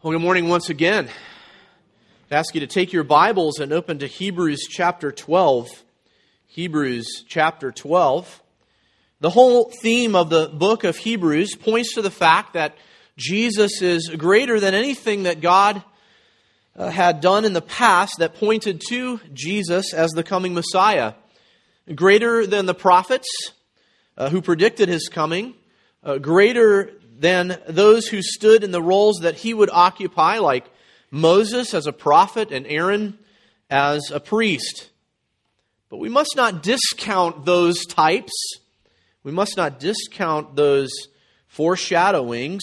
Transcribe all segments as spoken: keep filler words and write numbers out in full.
Well, good morning once again. I ask you to take your Bibles and open to Hebrews chapter twelve. Hebrews chapter twelve. The whole theme of the book of Hebrews points to the fact that Jesus is greater than anything that God uh, had done in the past that pointed to Jesus as the coming Messiah. Greater than the prophets uh, who predicted his coming. Uh, greater than those who stood in the roles that he would occupy, like Moses as a prophet and Aaron as a priest. But we must not discount those types. We must not discount those foreshadowings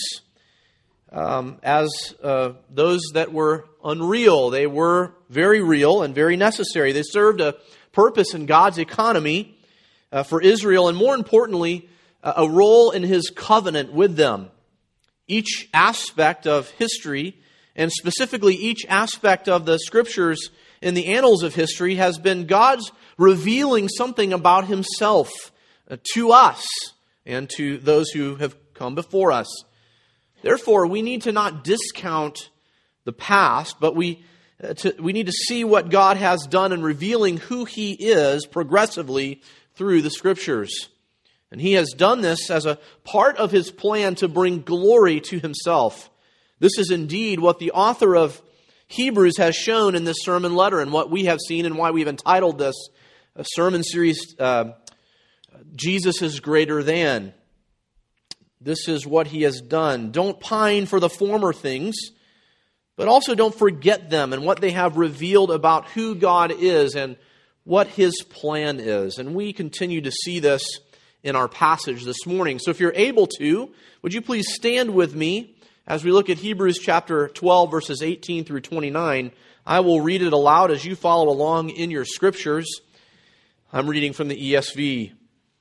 um, as uh, those that were unreal. They were very real and very necessary. They served a purpose in God's economy uh, for Israel, and more importantly, a role in his covenant with them. Each aspect of history, and specifically each aspect of the Scriptures in the annals of history, has been God's revealing something about himself to us and to those who have come before us. Therefore, we need to not discount the past, but we, uh, to, we need to see what God has done in revealing who he is progressively through the Scriptures. And he has done this as a part of his plan to bring glory to himself. This is indeed what the author of Hebrews has shown in this sermon letter, and what we have seen, and why we've entitled this sermon series, uh, Jesus is Greater Than. This is what he has done. Don't pine for the former things, but also don't forget them and what they have revealed about who God is and what his plan is. And we continue to see this in our passage this morning. So if you're able to, would you please stand with me as we look at Hebrews chapter twelve, verses eighteen through twenty-nine. I will read it aloud as you follow along in your scriptures. I'm reading from the E S V.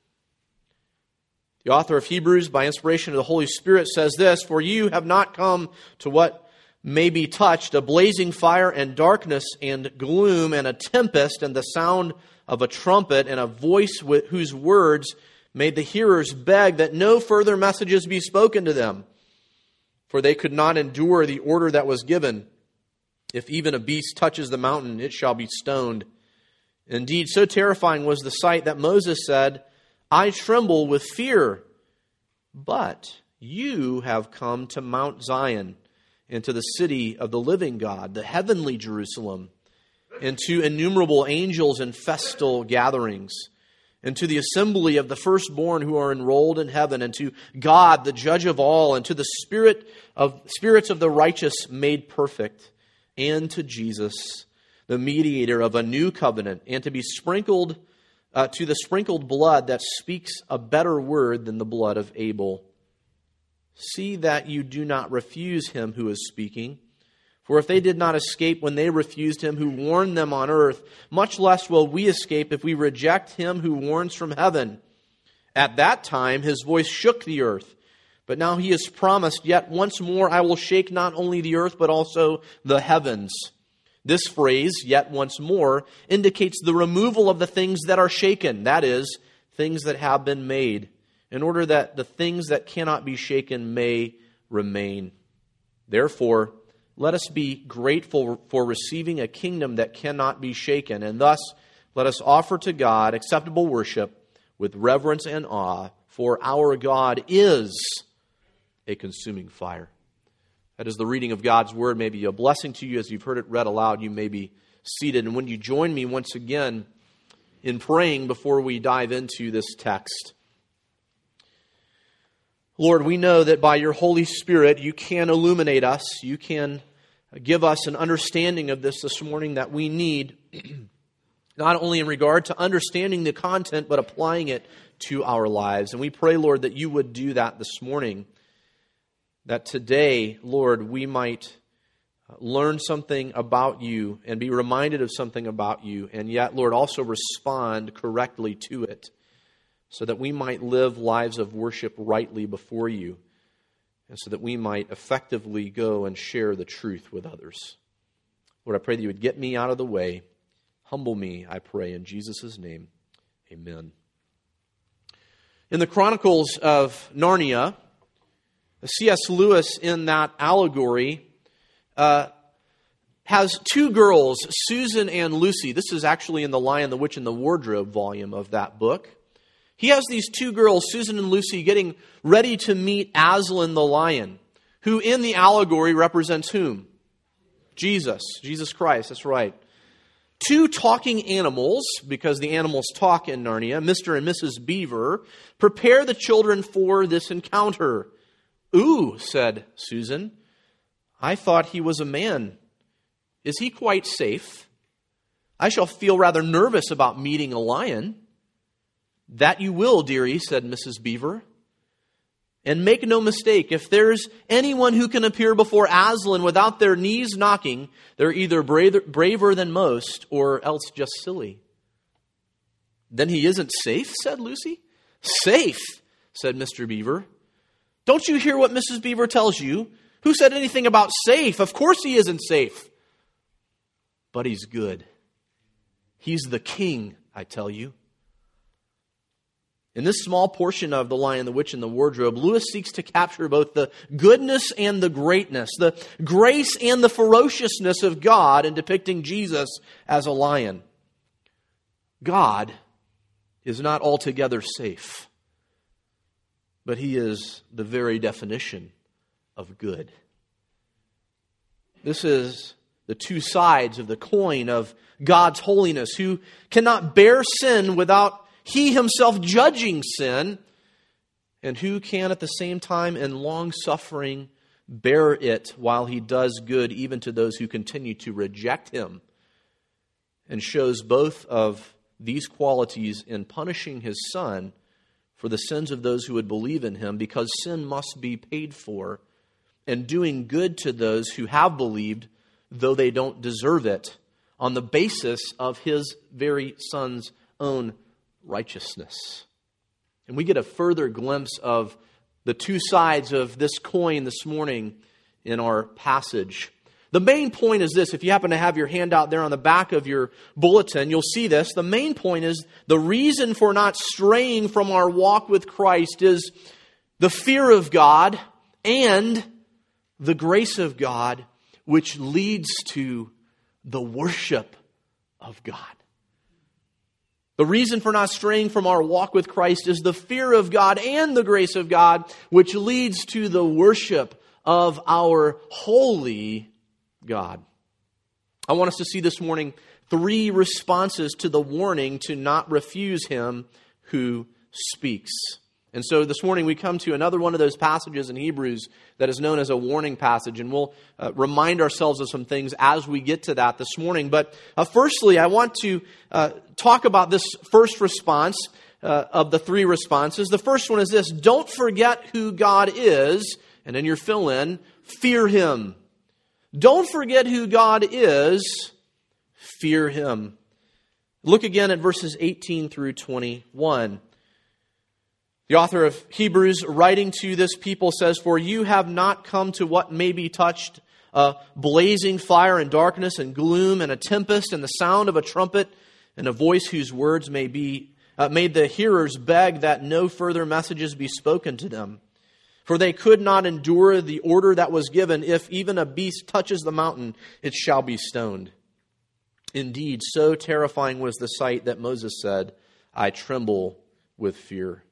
The author of Hebrews, by inspiration of the Holy Spirit, says this: "For you have not come to what may be touched, a blazing fire and darkness and gloom and a tempest and the sound of a trumpet and a voice with whose words made the hearers beg that no further messages be spoken to them. For they could not endure the order that was given. If even a beast touches the mountain, it shall be stoned. Indeed, so terrifying was the sight that Moses said, 'I tremble with fear.' But you have come to Mount Zion, and to the city of the living God, the heavenly Jerusalem, and to innumerable angels in festal gatherings, and to the assembly of the firstborn who are enrolled in heaven, and to God, the judge of all, and to the spirit of spirits of the righteous made perfect, and to Jesus, the mediator of a new covenant, and to be sprinkled, uh, to the sprinkled blood that speaks a better word than the blood of Abel. See that you do not refuse him who is speaking. For if they did not escape when they refused him who warned them on earth, much less will we escape if we reject him who warns from heaven. At that time his voice shook the earth. But now he has promised, yet once more I will shake not only the earth, but also the heavens." This phrase, "yet once more," indicates the removal of the things that are shaken, that is, things that have been made, in order that the things that cannot be shaken may remain. Therefore, let us be grateful for receiving a kingdom that cannot be shaken, and thus let us offer to God acceptable worship with reverence and awe, for our God is a consuming fire. That is the reading of God's Word. May be a blessing to you as you've heard it read aloud. You may be seated. And when you join me once again in praying before we dive into this text. Lord, we know that by your Holy Spirit, you can illuminate us. You can give us an understanding of this this morning that we need, not only in regard to understanding the content, but applying it to our lives. And we pray, Lord, that you would do that this morning. That today, Lord, we might learn something about you and be reminded of something about you, and yet, Lord, also respond correctly to it, so that we might live lives of worship rightly before you, and so that we might effectively go and share the truth with others. Lord, I pray that you would get me out of the way. Humble me, I pray, in Jesus' name. Amen. In the Chronicles of Narnia, C S Lewis, in that allegory, uh, has two girls, Susan and Lucy. This is actually in The Lion, the Witch, and the Wardrobe volume of that book. He has these two girls, Susan and Lucy, getting ready to meet Aslan the lion, who in the allegory represents whom? Jesus, Jesus Christ, that's right. Two talking animals, because the animals talk in Narnia, Mister and Missus Beaver, prepare the children for this encounter. "Ooh," said Susan, "I thought he was a man. Is he quite safe? I shall feel rather nervous about meeting a lion." "That you will, dearie," said Missus Beaver. "And make no mistake, if there's anyone who can appear before Aslan without their knees knocking, they're either braver, braver than most or else just silly." "Then he isn't safe?" said Lucy. "Safe," said Mister Beaver. "Don't you hear what Missus Beaver tells you? Who said anything about safe? Of course he isn't safe." "But he's good. He's the king, I tell you." In this small portion of The Lion, the Witch, and the Wardrobe, Lewis seeks to capture both the goodness and the greatness, the grace and the ferociousness of God in depicting Jesus as a lion. God is not altogether safe, but he is the very definition of good. This is the two sides of the coin of God's holiness, who cannot bear sin without he himself judging sin, and who can at the same time in long suffering bear it while he does good even to those who continue to reject him, and shows both of these qualities in punishing his Son for the sins of those who would believe in him, because sin must be paid for, and doing good to those who have believed, though they don't deserve it, on the basis of his very Son's own righteousness. And we get a further glimpse of the two sides of this coin this morning in our passage. The main point is this. If you happen to have your handout there on the back of your bulletin, you'll see this. The main point is the reason for not straying from our walk with Christ is the fear of God and the grace of God, which leads to the worship of God. The reason for not straying from our walk with Christ is the fear of God and the grace of God, which leads to the worship of our holy God. I want us to see this morning three responses to the warning to not refuse him who speaks. And so this morning we come to another one of those passages in Hebrews that is known as a warning passage. And we'll uh, remind ourselves of some things as we get to that this morning. But uh, firstly, I want to uh, talk about this first response uh, of the three responses. The first one is this: don't forget who God is. And in your fill-in, fear him. Don't forget who God is. Fear him. Look again at verses eighteen through twenty-one. The author of Hebrews, writing to this people, says, "For you have not come to what may be touched, a blazing fire and darkness and gloom and a tempest and the sound of a trumpet and a voice whose words may be uh, made the hearers beg that no further messages be spoken to them. For they could not endure the order that was given, if even a beast touches the mountain, it shall be stoned. Indeed, so terrifying was the sight that Moses said, I tremble with fear."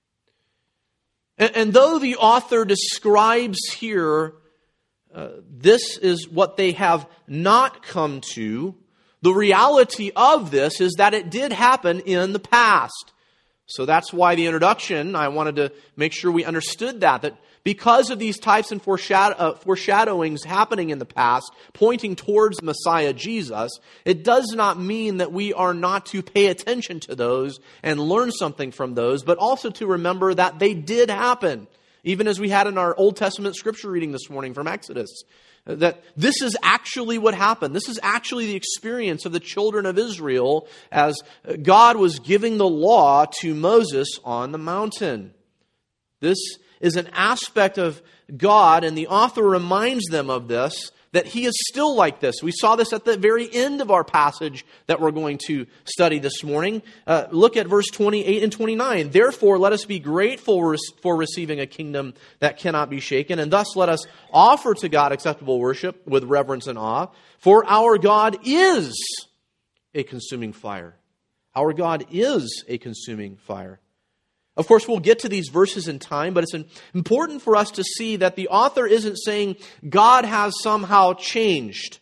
And, and though the author describes here, uh, this is what they have not come to, the reality of this is that it did happen in the past. So that's why the introduction, I wanted to make sure we understood that, that because of these types and foreshadow, uh, foreshadowings happening in the past, pointing towards Messiah Jesus, it does not mean that we are not to pay attention to those and learn something from those, but also to remember that they did happen, even as we had in our Old Testament scripture reading this morning from Exodus. That this is actually what happened. This is actually the experience of the children of Israel as God was giving the law to Moses on the mountain. This is an aspect of God, and the author reminds them of this, that he is still like this. We saw this at the very end of our passage that we're going to study this morning. Uh, look at verse twenty-eight and twenty-nine. Therefore, let us be grateful for receiving a kingdom that cannot be shaken, and thus let us offer to God acceptable worship with reverence and awe. For our God is a consuming fire. Our God is a consuming fire. Of course, we'll get to these verses in time, but it's important for us to see that the author isn't saying God has somehow changed.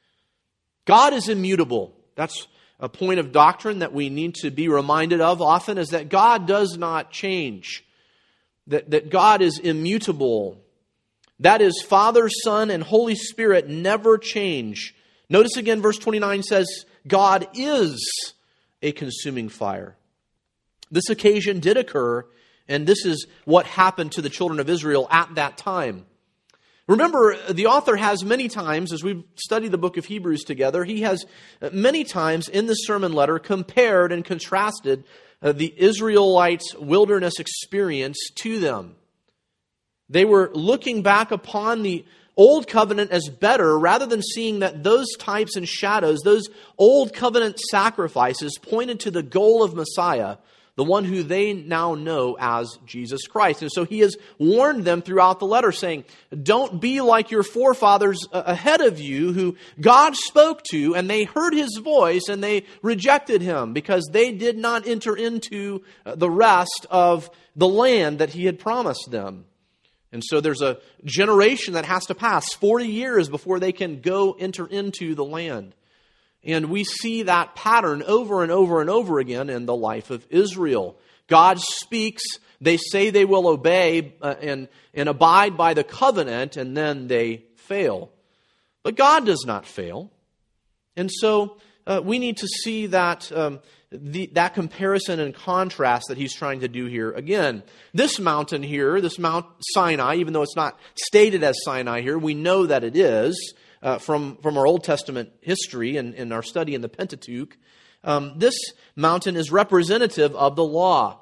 God is immutable. That's a point of doctrine that we need to be reminded of often, is that God does not change. That, that God is immutable. That is, Father, Son, and Holy Spirit never change. Notice again, verse twenty-nine says, God is a consuming fire. This occasion did occur, and this is what happened to the children of Israel at that time. Remember, the author has many times, as we've studied the book of Hebrews together, he has many times in this sermon letter compared and contrasted uh, the Israelites' wilderness experience to them. They were looking back upon the Old Covenant as better, rather than seeing that those types and shadows, those Old Covenant sacrifices pointed to the goal of Messiah, the one who they now know as Jesus Christ. And so he has warned them throughout the letter, saying, don't be like your forefathers ahead of you, who God spoke to, and they heard his voice, and they rejected him, because they did not enter into the rest of the land that he had promised them. And so there's a generation that has to pass, forty years, before they can go enter into the land. And we see that pattern over and over and over again in the life of Israel. God speaks, they say they will obey uh, and, and abide by the covenant, and then they fail. But God does not fail. And so uh, we need to see that um, the, that comparison and contrast that he's trying to do here. Again, this mountain here, this Mount Sinai, even though it's not stated as Sinai here, we know that it is. Uh, from, from our Old Testament history and, and our study in the Pentateuch, um, this mountain is representative of the law.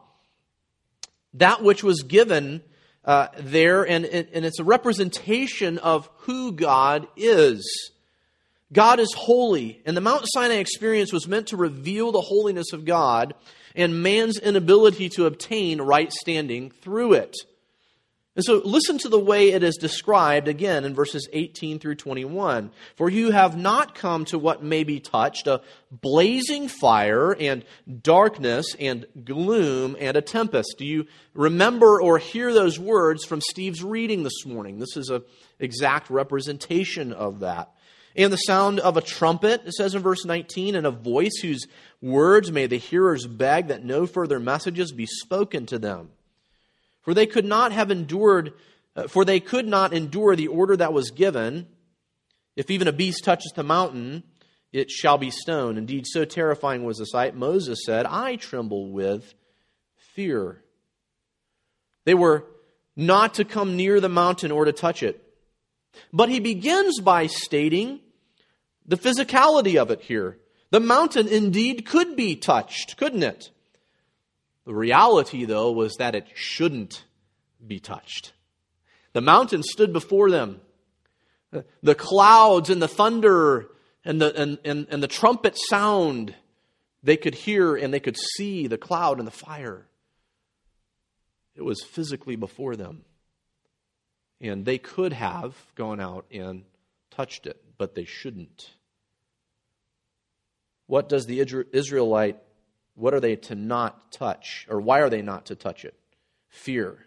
That which was given uh, there, and, and it's a representation of who God is. God is holy, and the Mount Sinai experience was meant to reveal the holiness of God and man's inability to obtain right standing through it. And so listen to the way it is described again in verses eighteen through twenty-one. For you have not come to what may be touched, a blazing fire and darkness and gloom and a tempest. Do you remember or hear those words from Steve's reading this morning? This is an exact representation of that. And the sound of a trumpet, it says in verse nineteen, and a voice whose words may the hearers beg that no further messages be spoken to them. For they could not have endured, uh, for they could not endure the order that was given. If even a beast touches the mountain, it shall be stoned. Indeed, so terrifying was the sight, Moses said, I tremble with fear. They were not to come near the mountain or to touch it. But he begins by stating the physicality of it here. The mountain indeed could be touched, couldn't it? The reality, though, was that it shouldn't be touched. The mountain stood before them. The clouds and the thunder and the, and, and, and the trumpet sound, they could hear and they could see the cloud and the fire. It was physically before them. And they could have gone out and touched it, but they shouldn't. What does the Israelite What are they to not touch? Or why are they not to touch it? Fear.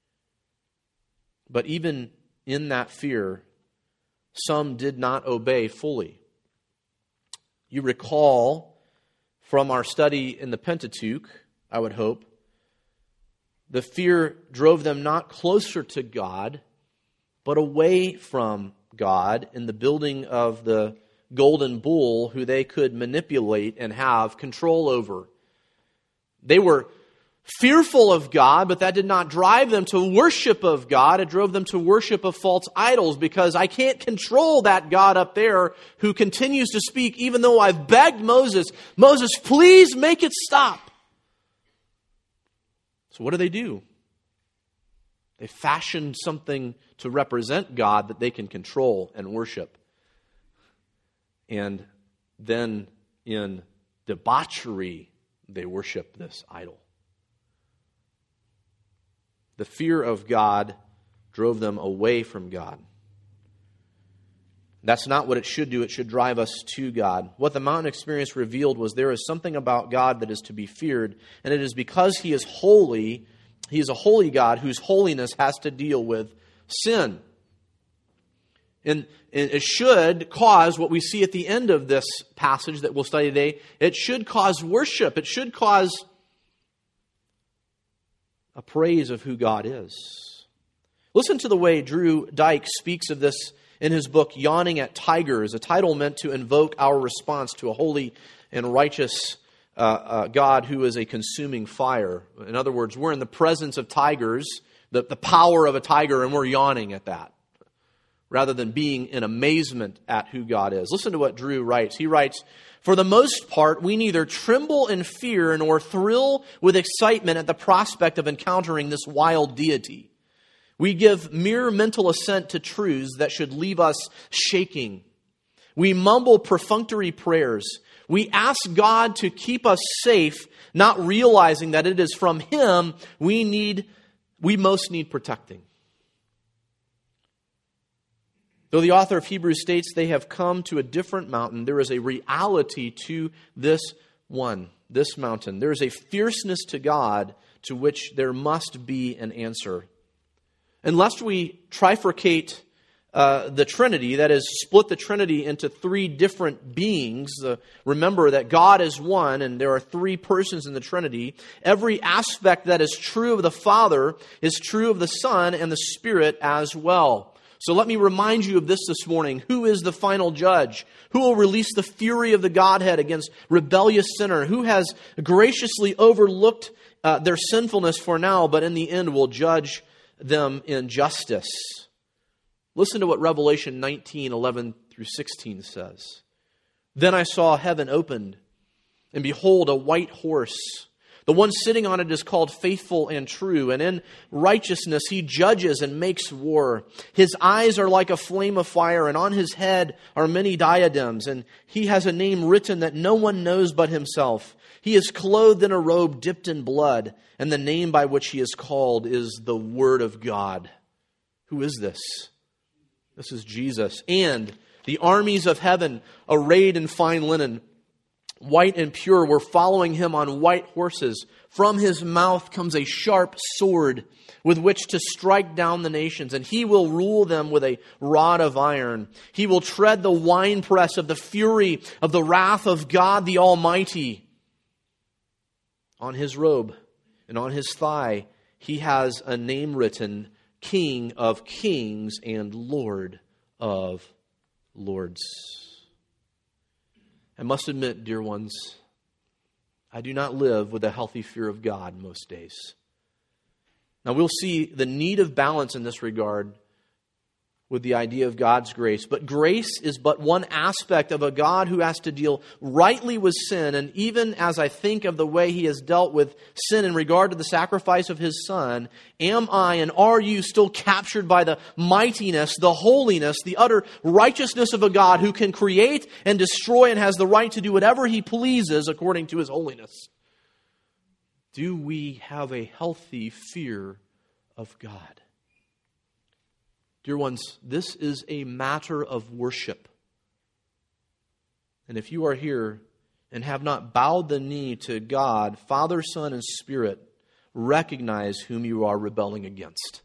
But even in that fear, some did not obey fully. You recall from our study in the Pentateuch, I would hope, the fear drove them not closer to God, but away from God in the building of the golden bull who they could manipulate and have control over. They were fearful of God, but that did not drive them to worship of God. It drove them to worship of false idols, because I can't control that God up there who continues to speak even though I've begged Moses, Moses, please make it stop. So what do they do? They fashioned something to represent God that they can control and worship. And then in debauchery, they worship this idol. The fear of God drove them away from God. That's not what it should do. It should drive us to God. What the mountain experience revealed was there is something about God that is to be feared, and it is because He is holy. He is a holy God whose holiness has to deal with sin. And, and it should cause what we see at the end of this passage that we'll study today. It should cause worship. It should cause a praise of who God is. Listen to the way Drew Dyke speaks of this in his book, Yawning at Tigers, a title meant to invoke our response to a holy and righteous uh, uh, God who is a consuming fire. In other words, we're in the presence of tigers, the, the power of a tiger, and we're yawning at that, rather than being in amazement at who God is. Listen to what Drew writes. He writes, "For the most part, we neither tremble in fear nor thrill with excitement at the prospect of encountering this wild deity. We give mere mental assent to truths that should leave us shaking. We mumble perfunctory prayers. We ask God to keep us safe, not realizing that it is from Him we need, we most need protecting." Though the author of Hebrews states they have come to a different mountain, there is a reality to this one, this mountain. There is a fierceness to God to which there must be an answer. Unless we trifurcate uh, the Trinity, that is, split the Trinity into three different beings, uh, remember that God is one and there are three persons in the Trinity. Every aspect that is true of the Father is true of the Son and the Spirit as well. So let me remind you of this this morning. Who is the final judge? Who will release the fury of the Godhead against rebellious sinner? Who has graciously overlooked uh, their sinfulness for now, but in the end will judge them in justice? Listen to what Revelation nineteen, eleven through sixteen says. "Then I saw heaven opened, and behold, a white horse. The one sitting on it is called Faithful and True, and in righteousness he judges and makes war. His eyes are like a flame of fire, and on his head are many diadems, and he has a name written that no one knows but himself. He is clothed in a robe dipped in blood, and the name by which he is called is the Word of God." Who is this? This is Jesus. "And the armies of heaven, arrayed in fine linen, white and pure, were following him on white horses. From his mouth comes a sharp sword with which to strike down the nations, and he will rule them with a rod of iron. He will tread the winepress of the fury of the wrath of God the Almighty. On his robe and on his thigh he has a name written, King of Kings and Lord of Lords." I must admit, dear ones, I do not live with a healthy fear of God most days. Now we'll see the need of balance in this regard with the idea of God's grace. But grace is but one aspect of a God who has to deal rightly with sin. And even as I think of the way He has dealt with sin in regard to the sacrifice of His Son, am I and are you still captured by the mightiness, the holiness, the utter righteousness of a God who can create and destroy and has the right to do whatever He pleases according to His holiness? Do we have a healthy fear of God? Dear ones, this is a matter of worship. And if you are here and have not bowed the knee to God, Father, Son, and Spirit, recognize whom you are rebelling against.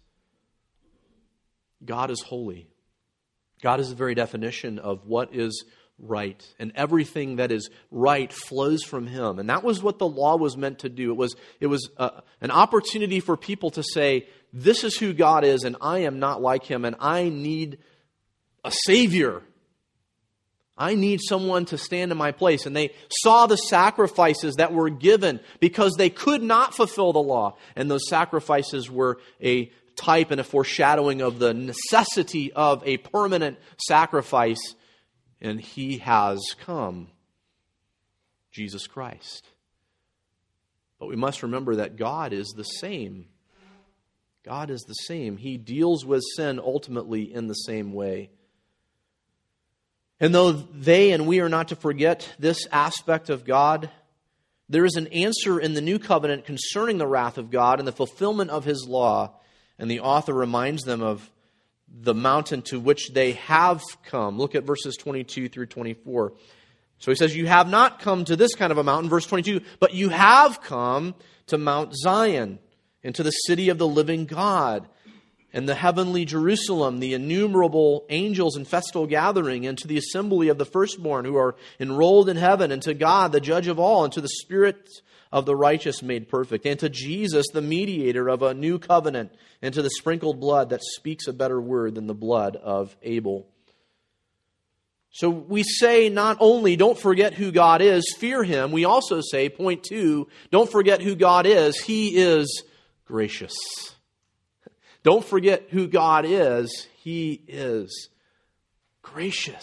God is holy. God is the very definition of what is right. And everything that is right flows from Him. And that was what the law was meant to do. It was, it was uh, an opportunity for people to say, this is who God is, and I am not like Him, and I need a Savior. I need someone to stand in my place. And they saw the sacrifices that were given because they could not fulfill the law. And those sacrifices were a type and a foreshadowing of the necessity of a permanent sacrifice. And He has come, Jesus Christ. But we must remember that God is the same. God is the same. He deals with sin ultimately in the same way. And though they and we are not to forget this aspect of God, there is an answer in the new covenant concerning the wrath of God and the fulfillment of His law. And the author reminds them of the mountain to which they have come. Look at verses twenty-two through twenty-four. So he says, you have not come to this kind of a mountain, verse twenty-two, but you have come to Mount Zion and to the city of the living God and the heavenly Jerusalem, the innumerable angels in festal gathering, and to the assembly of the firstborn who are enrolled in heaven, and to God, the judge of all, and to the Spirit of the righteous made perfect, and to Jesus, the mediator of a new covenant, and to the sprinkled blood that speaks a better word than the blood of Abel. So we say not only don't forget who God is, fear Him. We also say, point two, don't forget who God is. He is gracious. Don't forget who God is. He is gracious.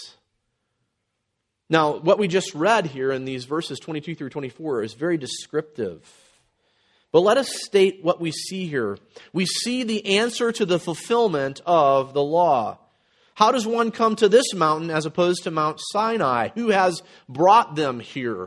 Now, what we just read here in these verses twenty-two through twenty-four is very descriptive. But let us state what we see here. We see the answer to the fulfillment of the law. How does one come to this mountain as opposed to Mount Sinai? Who has brought them here?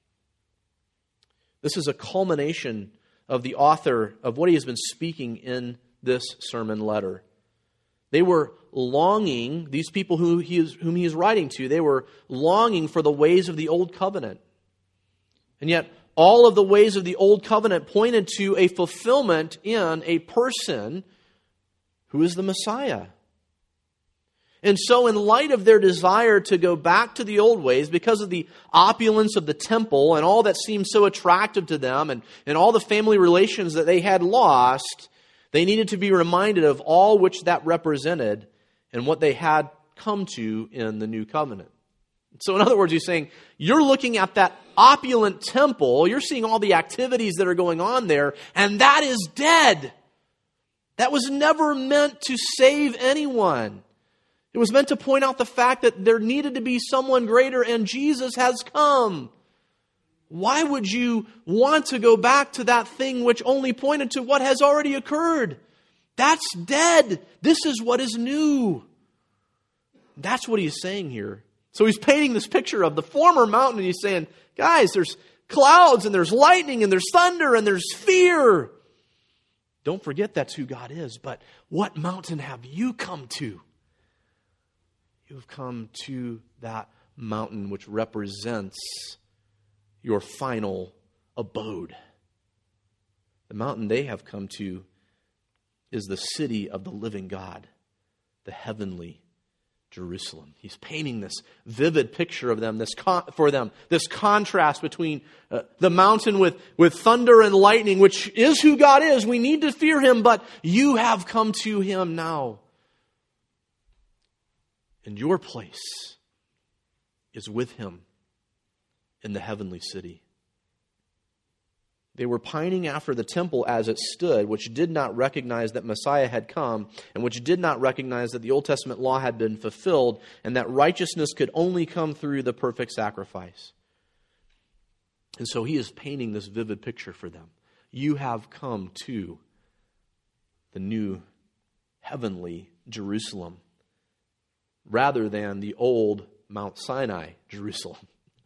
This is a culmination of the author of what he has been speaking in this sermon letter. They were longing, these people who he is, whom he is writing to, they were longing for the ways of the old covenant. And yet, all of the ways of the old covenant pointed to a fulfillment in a person who is the Messiah. And so in light of their desire to go back to the old ways, because of the opulence of the temple and all that seemed so attractive to them and, and all the family relations that they had lost, they needed to be reminded of all which that represented and what they had come to in the new covenant. So in other words, he's saying, you're looking at that opulent temple, you're seeing all the activities that are going on there, and that is dead. That was never meant to save anyone. It was meant to point out the fact that there needed to be someone greater, and Jesus has come. Why would you want to go back to that thing which only pointed to what has already occurred? That's dead. This is what is new. That's what he's saying here. So he's painting this picture of the former mountain, and he's saying, guys, there's clouds, and there's lightning, and there's thunder, and there's fear. Don't forget that's who God is, but what mountain have you come to? You've come to that mountain which represents your final abode. The mountain they have come to is the city of the living God, the heavenly Jerusalem. He's painting this vivid picture of them, this con- for them, this contrast between uh, the mountain with, with thunder and lightning, which is who God is. We need to fear Him, but you have come to Him now. And your place is with Him in the heavenly city. They were pining after the temple as it stood, which did not recognize that Messiah had come, and which did not recognize that the Old Testament law had been fulfilled, and that righteousness could only come through the perfect sacrifice. And so he is painting this vivid picture for them. You have come to the new heavenly Jerusalem, rather than the old Mount Sinai Jerusalem.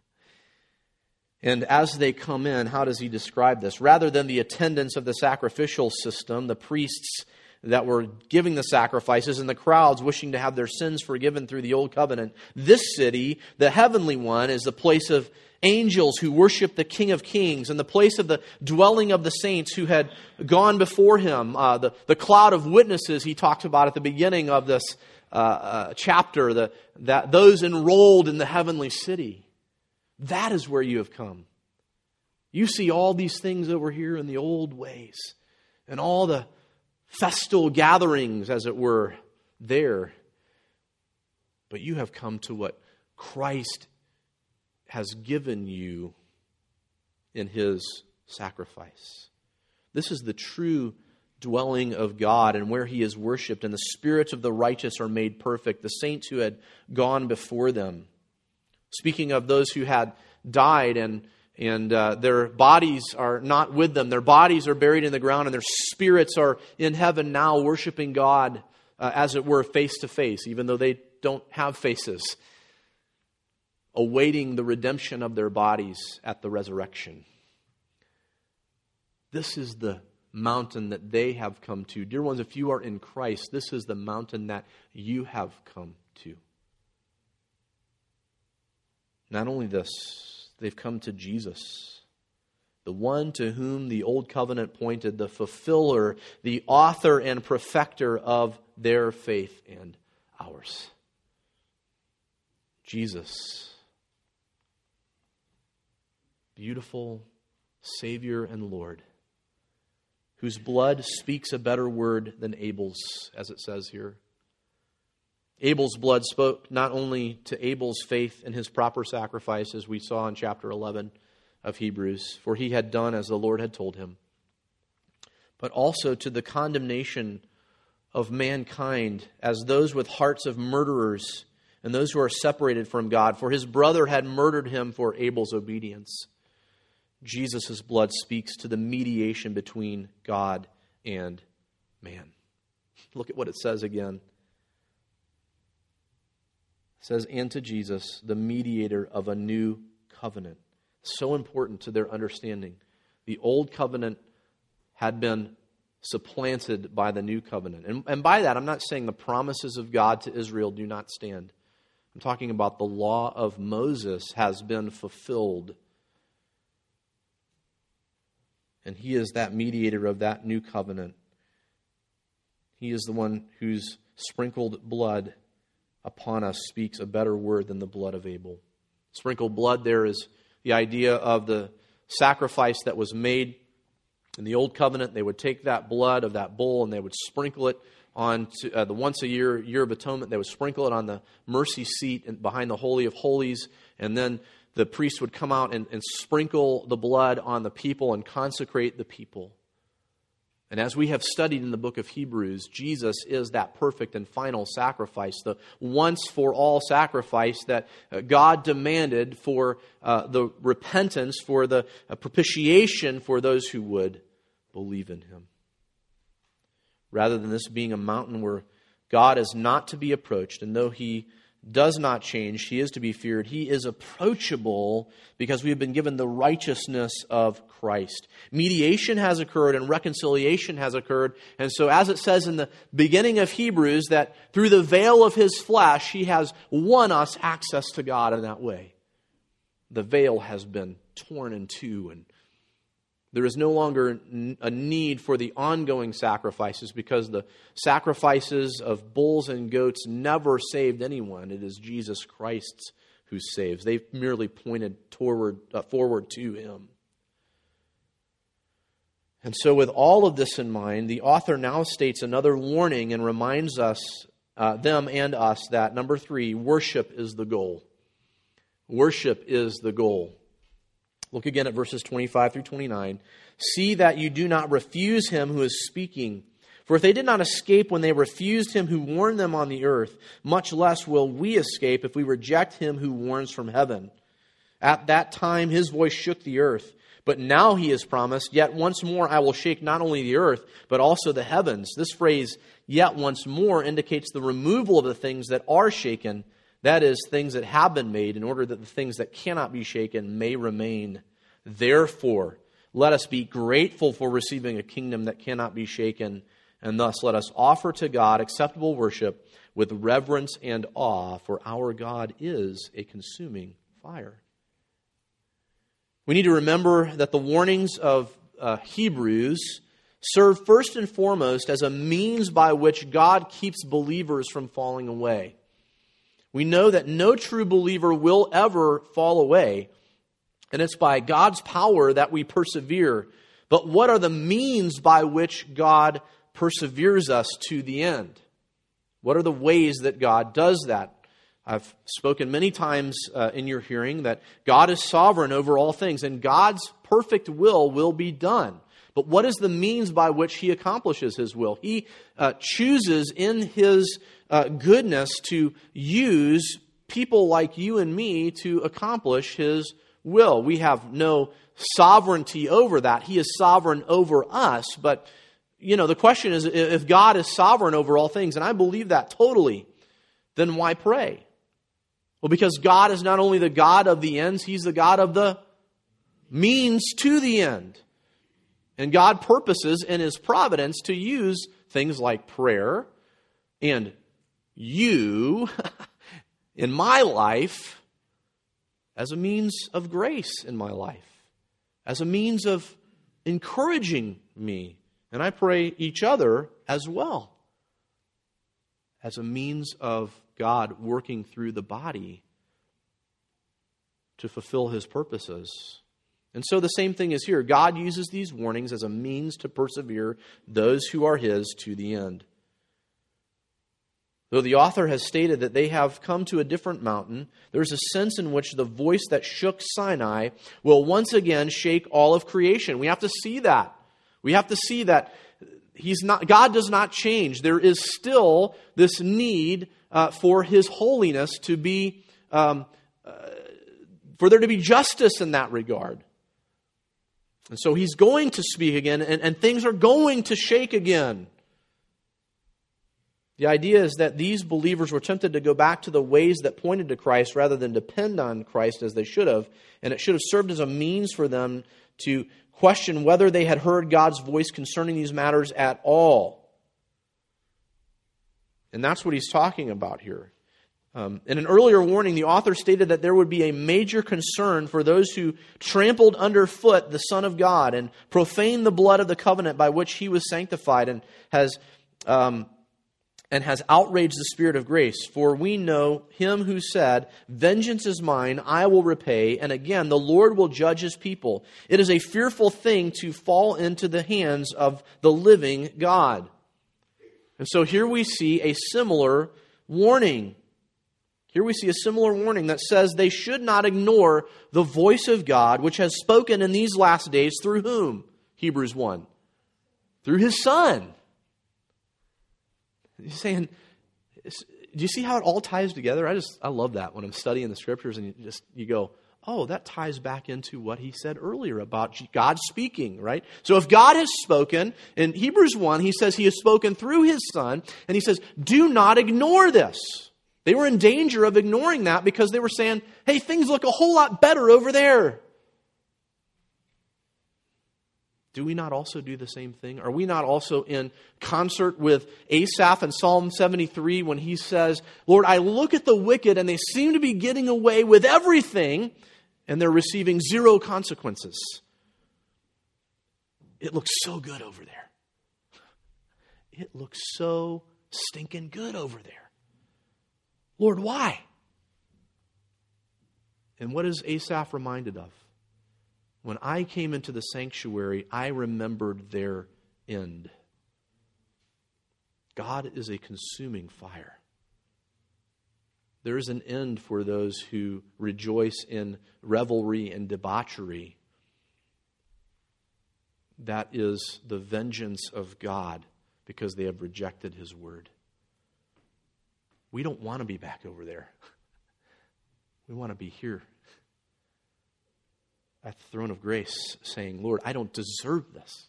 And as they come in, how does he describe this? Rather than the attendants of the sacrificial system, the priests that were giving the sacrifices and the crowds wishing to have their sins forgiven through the old covenant, this city, the heavenly one, is the place of angels who worship the King of Kings, and the place of the dwelling of the saints who had gone before him. Uh, the, the cloud of witnesses he talked about at the beginning of this uh, uh, chapter, the, that those enrolled in the heavenly city. That is where you have come. You see all these things over here in the old ways, and all the festal gatherings, as it were, there. But you have come to what Christ has given you in His sacrifice. This is the true dwelling of God, and where He is worshipped, and the spirits of the righteous are made perfect, the saints who had gone before them. Speaking of those who had died and And uh, their bodies are not with them. Their bodies are buried in the ground, and their spirits are in heaven now worshiping God, uh, as it were, face to face, even though they don't have faces, awaiting the redemption of their bodies at the resurrection. This is the mountain that they have come to. Dear ones, if you are in Christ, this is the mountain that you have come to. Not only this, they've come to Jesus, the one to whom the old covenant pointed, the fulfiller, the author and perfecter of their faith and ours. Jesus, beautiful Savior and Lord, whose blood speaks a better word than Abel's, as it says here. Abel's blood spoke not only to Abel's faith in his proper sacrifice, as we saw in chapter eleven of Hebrews, for he had done as the Lord had told him, but also to the condemnation of mankind as those with hearts of murderers and those who are separated from God, for his brother had murdered him for Abel's obedience. Jesus' blood speaks to the mediation between God and man. Look at what it says again. It says, and to Jesus, the mediator of a new covenant. So important to their understanding. The old covenant had been supplanted by the new covenant. And, and by that, I'm not saying the promises of God to Israel do not stand. I'm talking about the law of Moses has been fulfilled. And he is that mediator of that new covenant. He is the one whose sprinkled blood upon us speaks a better word than the blood of Abel. Sprinkled blood there is the idea of the sacrifice that was made in the old covenant. They would take that blood of that bull and they would sprinkle it on to, uh, the once a year year of atonement. They would sprinkle it on the mercy seat behind the Holy of Holies, and then the priest would come out and, and sprinkle the blood on the people and consecrate the people. And as we have studied in the book of Hebrews, Jesus is that perfect and final sacrifice, the once-for-all sacrifice that God demanded for uh, the repentance, for the uh, propitiation for those who would believe in Him. Rather than this being a mountain where God is not to be approached, and though He does not change, He is to be feared, He is approachable because we have been given the righteousness of Christ. Mediation has occurred and reconciliation has occurred. And so as it says in the beginning of Hebrews, that through the veil of His flesh, He has won us access to God in that way. The veil has been torn in two, and there is no longer a need for the ongoing sacrifices, because the sacrifices of bulls and goats never saved anyone. It is Jesus Christ who saves. They merely pointed toward, uh, forward to Him. And so with all of this in mind, the author now states another warning and reminds us, uh, them and us, that number three, worship is the goal. Worship is the goal. Look again at verses twenty-five through twenty-nine. See that you do not refuse Him who is speaking. For if they did not escape when they refused Him who warned them on the earth, much less will we escape if we reject Him who warns from heaven. At that time His voice shook the earth. But now He has promised, yet once more I will shake not only the earth, but also the heavens. This phrase, yet once more, indicates the removal of the things that are shaken. That is, things that have been made, in order that the things that cannot be shaken may remain. Therefore, let us be grateful for receiving a kingdom that cannot be shaken, and thus let us offer to God acceptable worship with reverence and awe, for our God is a consuming fire. We need to remember that the warnings of uh, Hebrews serve first and foremost as a means by which God keeps believers from falling away. We know that no true believer will ever fall away, and it's by God's power that we persevere. But what are the means by which God perseveres us to the end? What are the ways that God does that? I've spoken many times uh, in your hearing that God is sovereign over all things, and God's perfect will will be done. But what is the means by which He accomplishes His will? He uh, chooses in His uh, goodness to use people like you and me to accomplish His will. We have no sovereignty over that. He is sovereign over us. But, you know, the question is, if God is sovereign over all things, and I believe that totally, then why pray? Well, because God is not only the God of the ends, He's the God of the means to the end. And God purposes in His providence to use things like prayer and you in my life as a means of grace in my life, as a means of encouraging me. And I pray each other as well, as a means of God working through the body to fulfill His purposes. And so the same thing is here. God uses these warnings as a means to persevere those who are His to the end. Though the author has stated that they have come to a different mountain, there's a sense in which the voice that shook Sinai will once again shake all of creation. We have to see that. We have to see that He's not. God does not change. There is still this need uh, for His holiness to be, um, uh, for there to be justice in that regard. And so He's going to speak again, and, and things are going to shake again. The idea is that these believers were tempted to go back to the ways that pointed to Christ rather than depend on Christ as they should have. And it should have served as a means for them to question whether they had heard God's voice concerning these matters at all. And that's what he's talking about here. Um, in an earlier warning, the author stated that there would be a major concern for those who trampled underfoot the Son of God and profaned the blood of the covenant by which He was sanctified and has um, and has outraged the Spirit of grace. For we know Him who said, "Vengeance is mine, I will repay." And again, the Lord will judge His people. It is a fearful thing to fall into the hands of the living God. And so here we see a similar warning. Here we see a similar warning that says they should not ignore the voice of God, which has spoken in these last days through whom? Hebrews one. Through His Son. He's saying, do you see how it all ties together? I just, I love that when I'm studying the Scriptures and you just, you go, oh, that ties back into what he said earlier about God speaking, right? So if God has spoken, in Hebrews one, he says He has spoken through His Son, and he says, do not ignore this. They were in danger of ignoring that because they were saying, hey, things look a whole lot better over there. Do we not also do the same thing? Are we not also in concert with Asaph in Psalm seventy-three when he says, Lord, I look at the wicked and they seem to be getting away with everything and they're receiving zero consequences. It looks so good over there. It looks so stinking good over there. Lord, why? And what is Asaph reminded of? When I came into the sanctuary, I remembered their end. God is a consuming fire. There is an end for those who rejoice in revelry and debauchery. That is the vengeance of God because they have rejected His word. We don't want to be back over there. We want to be here at the throne of grace saying, Lord, I don't deserve this.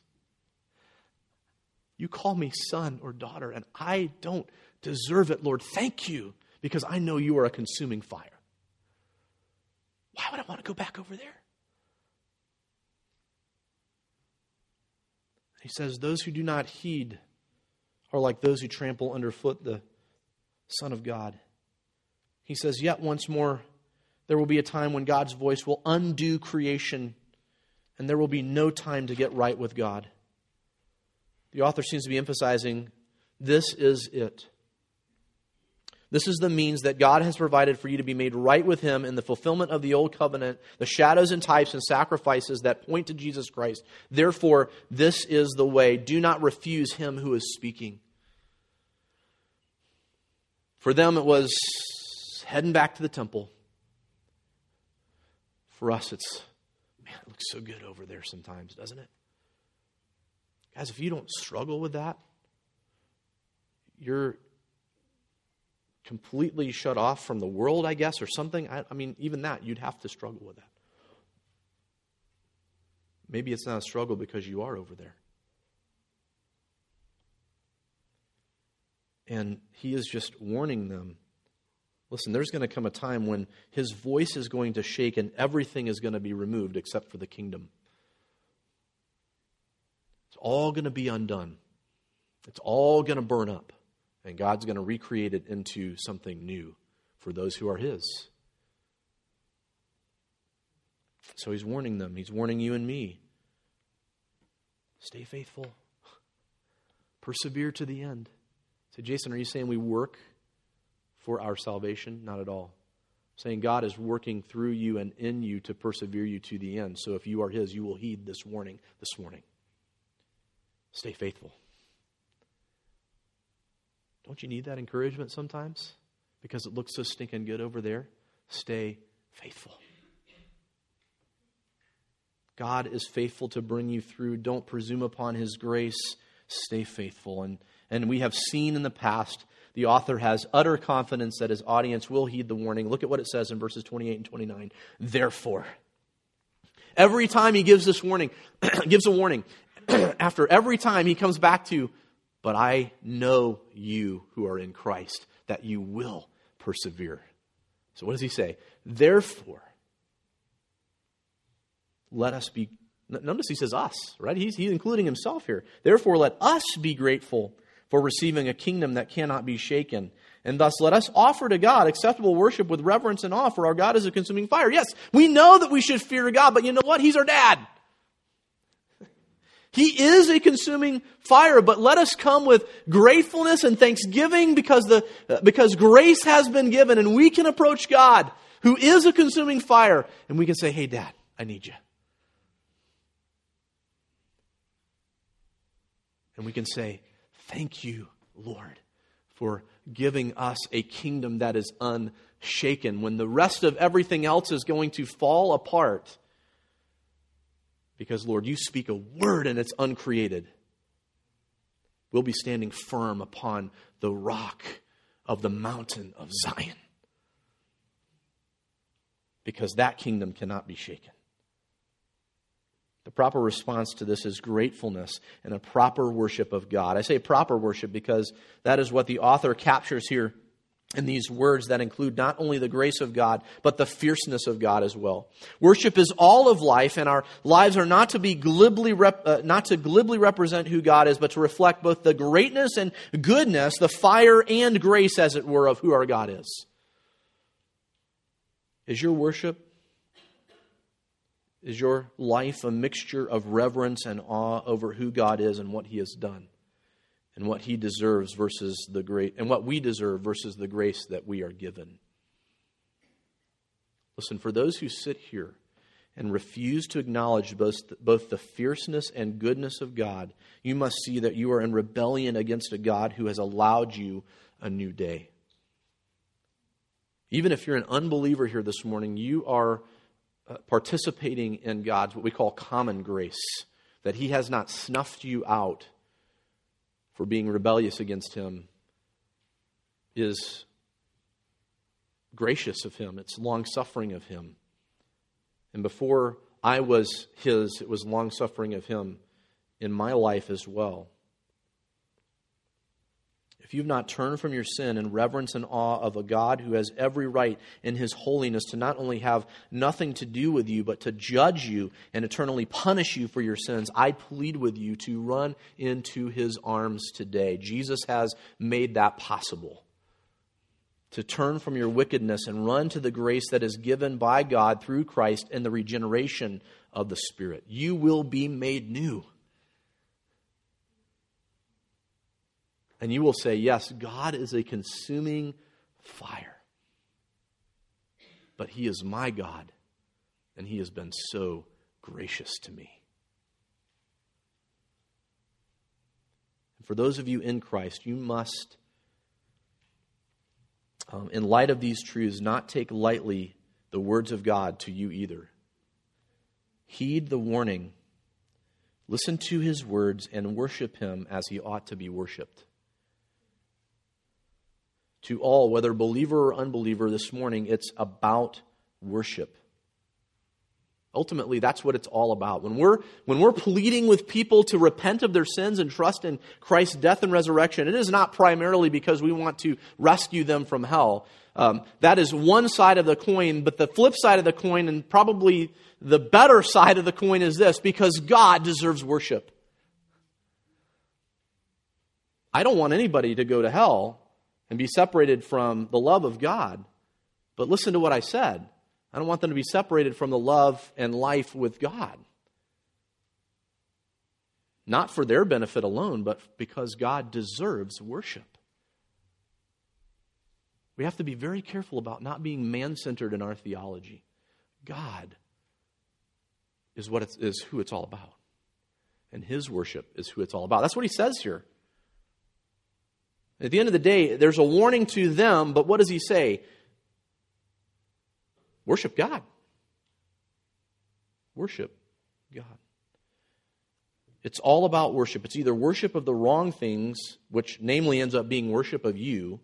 You call me son or daughter, and I don't deserve it, Lord. Thank you, because I know you are a consuming fire. Why would I want to go back over there? He says, those who do not heed are like those who trample underfoot the Son of God. He says, yet once more, there will be a time when God's voice will undo creation, and there will be no time to get right with God. The author seems to be emphasizing, this is it. This is the means that God has provided for you to be made right with Him in the fulfillment of the old covenant, the shadows and types and sacrifices that point to Jesus Christ. Therefore, this is the way. Do not refuse Him who is speaking. For them, it was heading back to the temple. For us, it's, man, it looks so good over there sometimes, doesn't it? Guys, if you don't struggle with that, you're completely shut off from the world, I guess, or something. I, I mean, even that, you'd have to struggle with that. Maybe it's not a struggle because you are over there. And he is just warning them. Listen, there's going to come a time when his voice is going to shake and everything is going to be removed except for the kingdom. It's all going to be undone. It's all going to burn up. And God's going to recreate it into something new for those who are his. So he's warning them. He's warning you and me. Stay faithful. Persevere to the end. So Jason, are you saying we work for our salvation? Not at all. I'm saying God is working through you and in you to persevere you to the end. So if you are his, you will heed this warning this morning. Stay faithful. Don't you need that encouragement sometimes? Because it looks so stinking good over there. Stay faithful. God is faithful to bring you through. Don't presume upon his grace. Stay faithful. And, and we have seen in the past, the author has utter confidence that his audience will heed the warning. Look at what it says in verses twenty-eight and twenty-nine. Therefore, every time he gives this warning, gives a warning, after every time he comes back to, but I know you who are in Christ, that you will persevere. So what does he say? Therefore, let us be, notice he says us, right? He's, he's including himself here. Therefore, let us be grateful for receiving a kingdom that cannot be shaken. And thus let us offer to God acceptable worship with reverence and awe, for our God is a consuming fire. Yes, we know that we should fear God, but you know what? He's our dad. He is a consuming fire, but let us come with gratefulness and thanksgiving because the because grace has been given, and we can approach God, who is a consuming fire, and we can say, hey, Dad, I need you. And we can say, thank you, Lord, for giving us a kingdom that is unshaken. When the rest of everything else is going to fall apart, because, Lord, you speak a word and it's uncreated, we'll be standing firm upon the rock of the mountain of Zion. Because that kingdom cannot be shaken. The proper response to this is gratefulness and a proper worship of God. I say proper worship because that is what the author captures here in these words that include not only the grace of God, but the fierceness of God as well. Worship is all of life, and our lives are not to be glibly rep, uh, not to glibly represent who God is, but to reflect both the greatness and goodness, the fire and grace, as it were, of who our God is. Is your worship, is your life a mixture of reverence and awe over who God is and what He has done? And what He deserves versus the great, and what we deserve versus the grace that we are given. Listen, for those who sit here and refuse to acknowledge both, both the fierceness and goodness of God, you must see that you are in rebellion against a God who has allowed you a new day. Even if you're an unbeliever here this morning, you are uh, participating in God's what we call common grace, that He has not snuffed you out for being rebellious against Him, is gracious of Him. It's long-suffering of Him. And before I was His, it was long-suffering of Him in my life as well. If you've not turned from your sin in reverence and awe of a God who has every right in His holiness to not only have nothing to do with you, but to judge you and eternally punish you for your sins, I plead with you to run into His arms today. Jesus has made that possible. To turn from your wickedness and run to the grace that is given by God through Christ and the regeneration of the Spirit. You will be made new. And you will say, yes, God is a consuming fire. But He is my God, and He has been so gracious to me. And for those of you in Christ, you must, um, in light of these truths, not take lightly the words of God to you either. Heed the warning. Listen to His words and worship Him as He ought to be worshiped. To all, whether believer or unbeliever, this morning, it's about worship. Ultimately, that's what it's all about. When we're, when we're pleading with people to repent of their sins and trust in Christ's death and resurrection, it is not primarily because we want to rescue them from hell. Um, that is one side of the coin, but the flip side of the coin, and probably the better side of the coin, is this: because God deserves worship. I don't want anybody to go to hell and be separated from the love of God. But listen to what I said. I don't want them to be separated from the love and life with God. Not for their benefit alone, but because God deserves worship. We have to be very careful about not being man-centered in our theology. God is what it's, is who it's all about. And His worship is who it's all about. That's what he says here. At the end of the day, there's a warning to them, but what does he say? Worship God. Worship God. It's all about worship. It's either worship of the wrong things, which namely ends up being worship of you,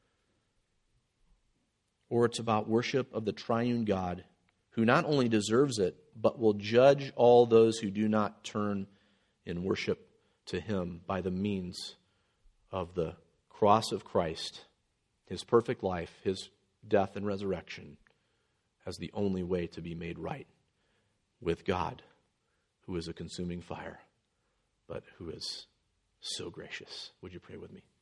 or it's about worship of the triune God, who not only deserves it, but will judge all those who do not turn in worship to Him by the means of the cross of Christ, His perfect life, His death and resurrection, as the only way to be made right with God, who is a consuming fire, but who is so gracious. Would you pray with me?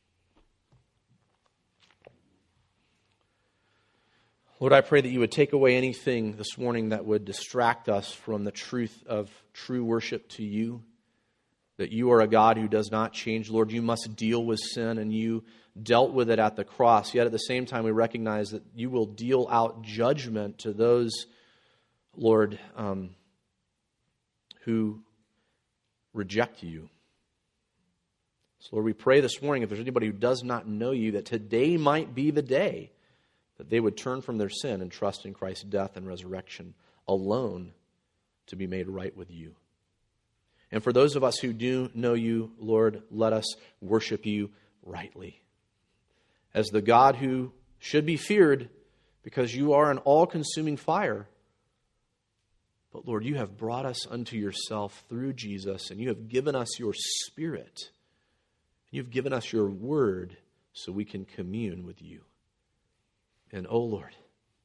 Lord, I pray that you would take away anything this morning that would distract us from the truth of true worship to you, that you are a God who does not change. Lord, you must deal with sin, and you dealt with it at the cross. Yet at the same time, we recognize that you will deal out judgment to those, Lord, um, who reject you. So, Lord, we pray this morning, if there's anybody who does not know you, that today might be the day that they would turn from their sin and trust in Christ's death and resurrection alone to be made right with you. And for those of us who do know you, Lord, let us worship you rightly as the God who should be feared, because you are an all-consuming fire. But Lord, you have brought us unto yourself through Jesus, and you have given us your Spirit. You've given us your word so we can commune with you. And oh Lord,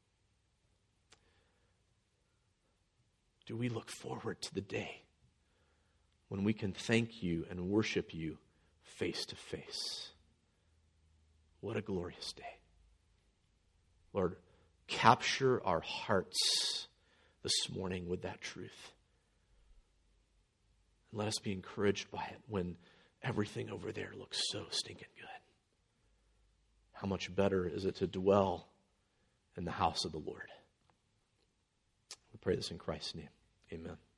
do we look forward to the day when we can thank you and worship you face to face. What a glorious day. Lord, capture our hearts this morning with that truth. And let us be encouraged by it when everything over there looks so stinking good. How much better is it to dwell in the house of the Lord? We pray this in Christ's name. Amen.